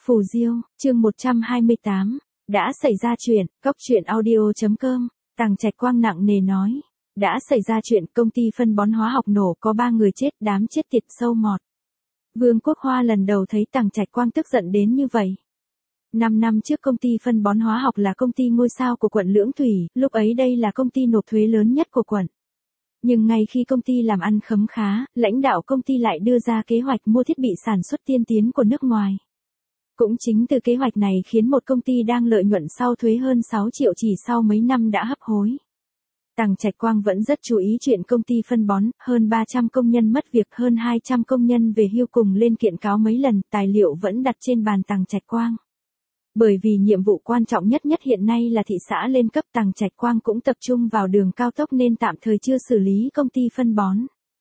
Phù Diêu, chương 128, đã xảy ra chuyện, Cốc truyện audio.com, Tằng Trạch Quang nặng nề nói. Đã xảy ra chuyện công ty phân bón hóa học nổ có 3 người chết đám chết tiệt sâu mọt. Vương Quốc Hoa lần đầu thấy Tằng Trạch Quang tức giận đến như vậy. 5 năm trước công ty phân bón hóa học là công ty ngôi sao của quận Lưỡng Thủy, lúc ấy đây là công ty nộp thuế lớn nhất của quận. Nhưng ngay khi công ty làm ăn khấm khá, lãnh đạo công ty lại đưa ra kế hoạch mua thiết bị sản xuất tiên tiến của nước ngoài. Cũng chính từ kế hoạch này khiến một công ty đang lợi nhuận sau thuế hơn 6 triệu chỉ sau mấy năm đã hấp hối. Tằng Trạch Quang vẫn rất chú ý chuyện công ty phân bón, hơn 300 công nhân mất việc, hơn 200 công nhân về hưu cùng lên kiện cáo mấy lần, tài liệu vẫn đặt trên bàn Tằng Trạch Quang. Bởi vì nhiệm vụ quan trọng nhất hiện nay là thị xã lên cấp, Tằng Trạch Quang cũng tập trung vào đường cao tốc nên tạm thời chưa xử lý công ty phân bón.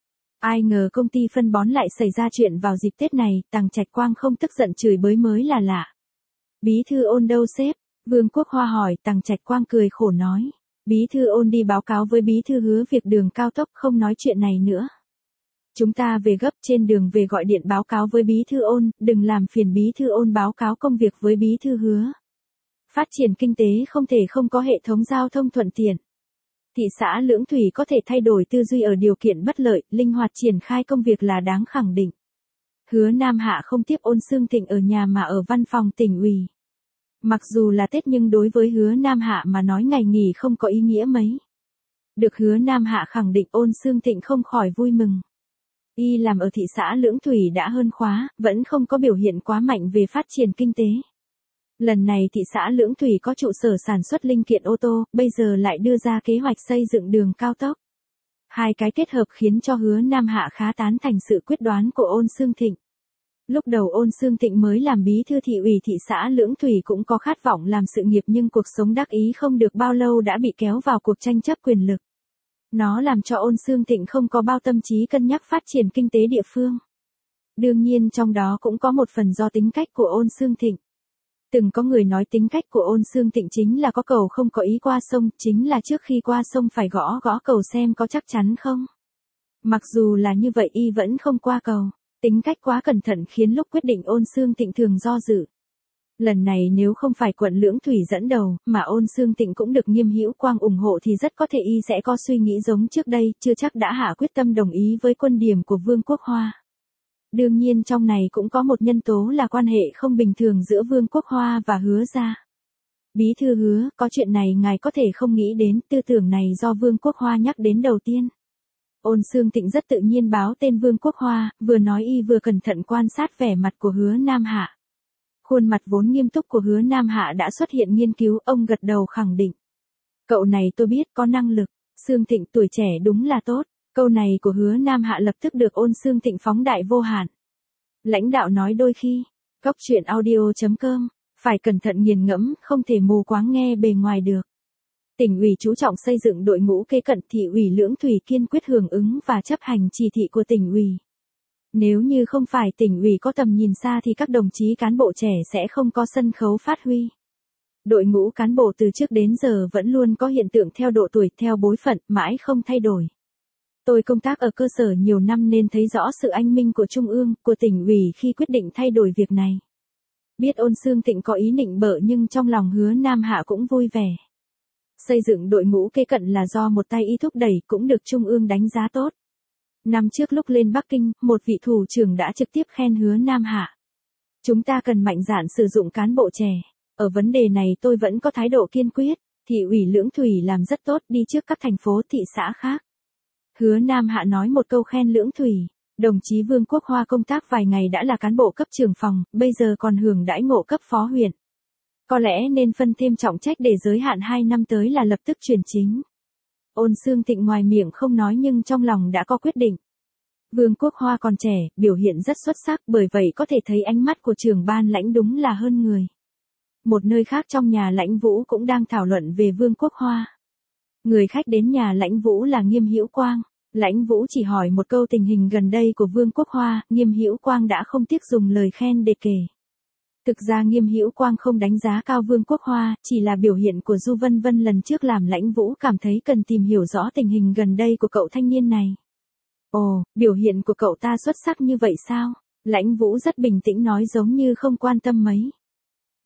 Ai ngờ công ty phân bón lại xảy ra chuyện vào dịp Tết này, Tằng Trạch Quang không tức giận chửi bới mới là lạ. Bí thư Ôn đâu sếp? Vương Quốc Hoa hỏi. Tằng Trạch Quang cười khổ nói. Bí thư Ôn đi báo cáo với bí thư Hứa việc đường cao tốc không nói chuyện này nữa. Chúng ta về gấp, trên đường về gọi điện báo cáo với bí thư Ôn, đừng làm phiền bí thư Ôn báo cáo công việc với bí thư Hứa. Phát triển kinh tế không thể không có hệ thống giao thông thuận tiện. Thị xã Lưỡng Thủy có thể thay đổi tư duy ở điều kiện bất lợi, linh hoạt triển khai công việc là đáng khẳng định. Hứa Nam Hạ không tiếp Ôn Xương Thịnh ở nhà mà ở văn phòng tỉnh ủy. Mặc dù là Tết nhưng đối với Hứa Nam Hạ mà nói ngày nghỉ không có ý nghĩa mấy. Được Hứa Nam Hạ khẳng định, Ôn Xương Thịnh không khỏi vui mừng. Y làm ở thị xã Lưỡng Thủy đã hơn khóa, vẫn không có biểu hiện quá mạnh về phát triển kinh tế. Lần này thị xã Lưỡng Thủy có trụ sở sản xuất linh kiện ô tô, bây giờ lại đưa ra kế hoạch xây dựng đường cao tốc. Hai cái kết hợp khiến cho Hứa Nam Hạ khá tán thành sự quyết đoán của Ôn Xương Thịnh. Lúc đầu Ôn Xương Thịnh mới làm bí thư thị ủy thị xã Lưỡng Thủy cũng có khát vọng làm sự nghiệp nhưng cuộc sống đắc ý không được bao lâu đã bị kéo vào cuộc tranh chấp quyền lực. Nó làm cho Ôn Xương Thịnh không có bao tâm trí cân nhắc phát triển kinh tế địa phương. Đương nhiên trong đó cũng có một phần do tính cách của Ôn Xương Thịnh. Từng có người nói tính cách của Ôn Xương Thịnh chính là có cầu không có ý qua sông, chính là trước khi qua sông phải gõ cầu xem có chắc chắn không. Mặc dù là như vậy y vẫn không qua cầu, tính cách quá cẩn thận khiến lúc quyết định Ôn Xương Thịnh thường do dự. Lần này nếu không phải quận Lưỡng Thủy dẫn đầu, mà Ôn Xương Thịnh cũng được Nghiêm Hữu Quang ủng hộ thì rất có thể y sẽ có suy nghĩ giống trước đây, chưa chắc đã hạ quyết tâm đồng ý với quân điểm của Vương Quốc Hoa. Đương nhiên trong này cũng có một nhân tố là quan hệ không bình thường giữa Vương Quốc Hoa và Hứa gia. Bí thư Hứa, có chuyện này ngài có thể không nghĩ đến, tư tưởng này do Vương Quốc Hoa nhắc đến đầu tiên. Ôn Xương Thịnh rất tự nhiên báo tên Vương Quốc Hoa, vừa nói y vừa cẩn thận quan sát vẻ mặt của Hứa Nam Hạ. Khuôn mặt vốn nghiêm túc của Hứa Nam Hạ đã xuất hiện nghiên cứu, ông gật đầu khẳng định. Cậu này tôi biết có năng lực, Xương Thịnh tuổi trẻ đúng là tốt. Câu này của Hứa Nam Hạ lập tức được Ôn Xương Thịnh phóng đại vô hạn. Lãnh đạo nói đôi khi, Cốc truyện audio.com, phải cẩn thận nghiền ngẫm, không thể mù quáng nghe bề ngoài được. Tỉnh ủy chú trọng xây dựng đội ngũ kế cận, thị ủy Lưỡng Thủy kiên quyết hưởng ứng và chấp hành chỉ thị của tỉnh ủy. Nếu như không phải tỉnh ủy có tầm nhìn xa thì các đồng chí cán bộ trẻ sẽ không có sân khấu phát huy. Đội ngũ cán bộ từ trước đến giờ vẫn luôn có hiện tượng theo độ tuổi, theo bối phận, mãi không thay đổi. Tôi công tác ở cơ sở nhiều năm nên thấy rõ sự anh minh của Trung ương, của tỉnh ủy khi quyết định thay đổi việc này. Biết Ôn Xương Thịnh có ý nịnh bợ nhưng trong lòng Hứa Nam Hạ cũng vui vẻ. Xây dựng đội ngũ kế cận là do một tay y thúc đẩy cũng được Trung ương đánh giá tốt. Năm trước lúc lên Bắc Kinh, một vị thủ trưởng đã trực tiếp khen Hứa Nam Hạ. Chúng ta cần mạnh dạn sử dụng cán bộ trẻ. Ở vấn đề này tôi vẫn có thái độ kiên quyết. Thị ủy Lưỡng Thủy làm rất tốt, đi trước các thành phố thị xã khác. Hứa Nam Hạ nói một câu khen Lưỡng Thủy. Đồng chí Vương Quốc Hoa công tác vài ngày đã là cán bộ cấp trưởng phòng, bây giờ còn hưởng đãi ngộ cấp phó huyện. Có lẽ nên phân thêm trọng trách để giới hạn 2 năm tới là lập tức chuyển chính. Ôn Xương Thịnh ngoài miệng không nói nhưng trong lòng đã có quyết định. Vương Quốc Hoa còn trẻ, biểu hiện rất xuất sắc, bởi vậy có thể thấy ánh mắt của trưởng ban lãnh đúng là hơn người. Một nơi khác trong nhà Lãnh Vũ cũng đang thảo luận về Vương Quốc Hoa. Người khách đến nhà Lãnh Vũ là Nghiêm Hữu Quang. Lãnh Vũ chỉ hỏi một câu tình hình gần đây của Vương Quốc Hoa, Nghiêm Hữu Quang đã không tiếc dùng lời khen để kể. Thực ra Nghiêm Hữu Quang không đánh giá cao Vương Quốc Hoa, chỉ là biểu hiện của Du Vân Vân lần trước làm Lãnh Vũ cảm thấy cần tìm hiểu rõ tình hình gần đây của cậu thanh niên này. Ồ, biểu hiện của cậu ta xuất sắc như vậy sao? Lãnh Vũ rất bình tĩnh nói giống như không quan tâm mấy.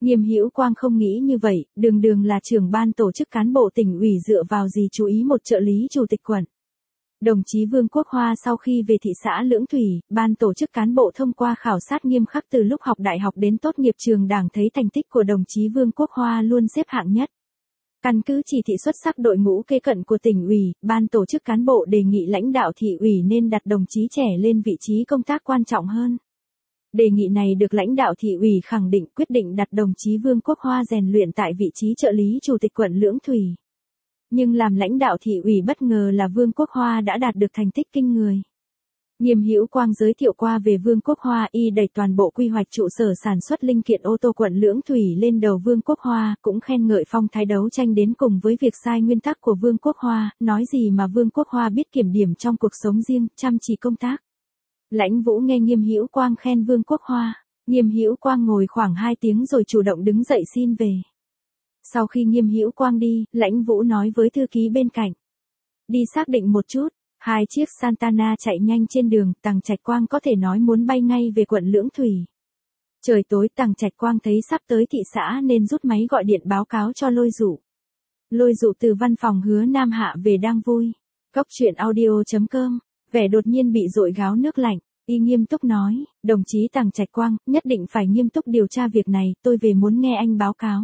Nghiêm Hữu Quang không nghĩ như vậy, đường đường là trưởng ban tổ chức cán bộ tỉnh ủy dựa vào gì chú ý một trợ lý chủ tịch quận. Đồng chí Vương Quốc Hoa sau khi về thị xã Lưỡng Thủy, ban tổ chức cán bộ thông qua khảo sát nghiêm khắc từ lúc học đại học đến tốt nghiệp trường Đảng thấy thành tích của đồng chí Vương Quốc Hoa luôn xếp hạng nhất. Căn cứ chỉ thị xuất sắc đội ngũ kế cận của tỉnh ủy, ban tổ chức cán bộ đề nghị lãnh đạo thị ủy nên đặt đồng chí trẻ lên vị trí công tác quan trọng hơn. Đề nghị này được lãnh đạo thị ủy khẳng định, quyết định đặt đồng chí Vương Quốc Hoa rèn luyện tại vị trí trợ lý chủ tịch quận Lưỡng Thủy. Nhưng làm lãnh đạo thị ủy bất ngờ là Vương Quốc Hoa đã đạt được thành tích kinh người. Nghiêm Hữu Quang giới thiệu qua về Vương Quốc Hoa, y đẩy toàn bộ quy hoạch trụ sở sản xuất linh kiện ô tô quận Lưỡng Thủy lên đầu Vương Quốc Hoa, cũng khen ngợi phong thái đấu tranh đến cùng với việc sai nguyên tắc của Vương Quốc Hoa, nói gì mà Vương Quốc Hoa biết kiểm điểm trong cuộc sống riêng, chăm chỉ công tác. Lãnh Vũ nghe Nghiêm Hữu Quang khen Vương Quốc Hoa, Nghiêm Hữu Quang ngồi khoảng 2 tiếng rồi chủ động đứng dậy xin về. Sau khi Nghiêm Hữu Quang đi, Lãnh Vũ nói với thư ký bên cạnh. Đi xác định một chút. 2 chiếc Santana chạy nhanh trên đường, Tằng Trạch Quang có thể nói muốn bay ngay về quận Lưỡng Thủy. Trời tối, Tằng Trạch Quang thấy sắp tới thị xã nên rút máy gọi điện báo cáo cho Lôi Dụ. Lôi Dụ từ văn phòng Hứa Nam Hạ về đang vui. Cốc truyện audio.com, vẻ đột nhiên bị dội gáo nước lạnh, y nghiêm túc nói, đồng chí Tằng Trạch Quang, nhất định phải nghiêm túc điều tra việc này, tôi về muốn nghe anh báo cáo.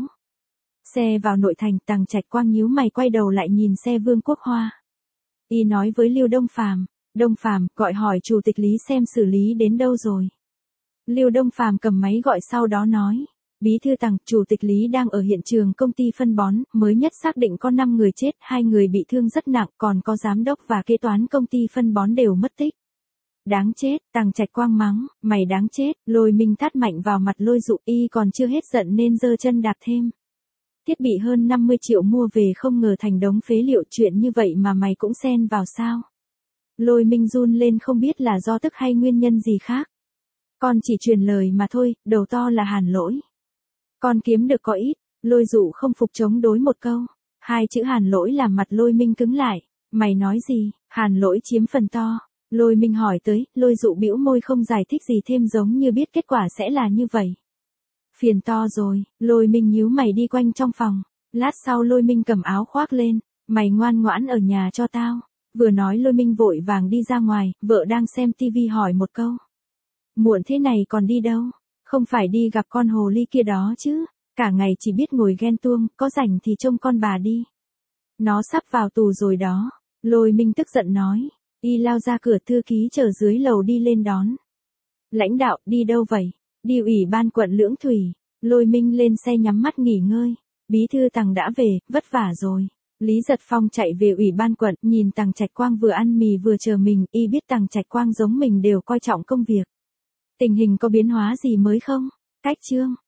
Xe vào nội thành, Tằng Trạch Quang nhíu mày quay đầu lại nhìn xe Vương Quốc Hoa. Y nói với Lưu Đông Phàm, gọi hỏi chủ tịch Lý xem xử lý đến đâu rồi. Lưu Đông Phàm cầm máy gọi sau đó nói, bí thư Tằng, chủ tịch Lý đang ở hiện trường công ty phân bón, mới nhất xác định có 5 người chết, 2 người bị thương rất nặng, còn có giám đốc và kế toán công ty phân bón đều mất tích. Đáng chết, Tằng Trạch Quang mắng, mày đáng chết, Lôi Minh tát mạnh vào mặt Lôi Dụ, y còn chưa hết giận nên giơ chân đạp thêm. Thiết bị hơn 50 triệu mua về không ngờ thành đống phế liệu, chuyện như vậy mà mày cũng xen vào sao? Lôi Minh run lên không biết là do tức hay nguyên nhân gì khác. Con chỉ truyền lời mà thôi, đầu to là Hàn Lỗi. Con kiếm được có ít, Lôi Dụ không phục chống đối một câu. 2 chữ Hàn Lỗi làm mặt Lôi Minh cứng lại. Mày nói gì, Hàn Lỗi chiếm phần to. Lôi Minh hỏi tới, Lôi Dụ bĩu môi không giải thích gì thêm giống như biết kết quả sẽ là như vậy. Phiền to rồi, Lôi Minh nhíu mày đi quanh trong phòng. Lát sau Lôi Minh cầm áo khoác lên, mày ngoan ngoãn ở nhà cho tao. Vừa nói Lôi Minh vội vàng đi ra ngoài, vợ đang xem tivi hỏi một câu. Muộn thế này còn đi đâu? Không phải đi gặp con hồ ly kia đó chứ, cả ngày chỉ biết ngồi ghen tuông, có rảnh thì trông con bà đi. Nó sắp vào tù rồi đó, Lôi Minh tức giận nói. Y lao ra cửa, thư ký chờ dưới lầu đi lên đón. Lãnh đạo, đi đâu vậy? Đi ủy ban quận Lưỡng Thủy. Lôi Minh lên xe nhắm mắt nghỉ ngơi. Bí thư Tằng đã về, vất vả rồi. Lý Giật Phong chạy về ủy ban quận, nhìn Tằng Trạch Quang vừa ăn mì vừa chờ mình, y biết Tằng Trạch Quang giống mình đều coi trọng công việc. Tình hình có biến hóa gì mới không? Cách chương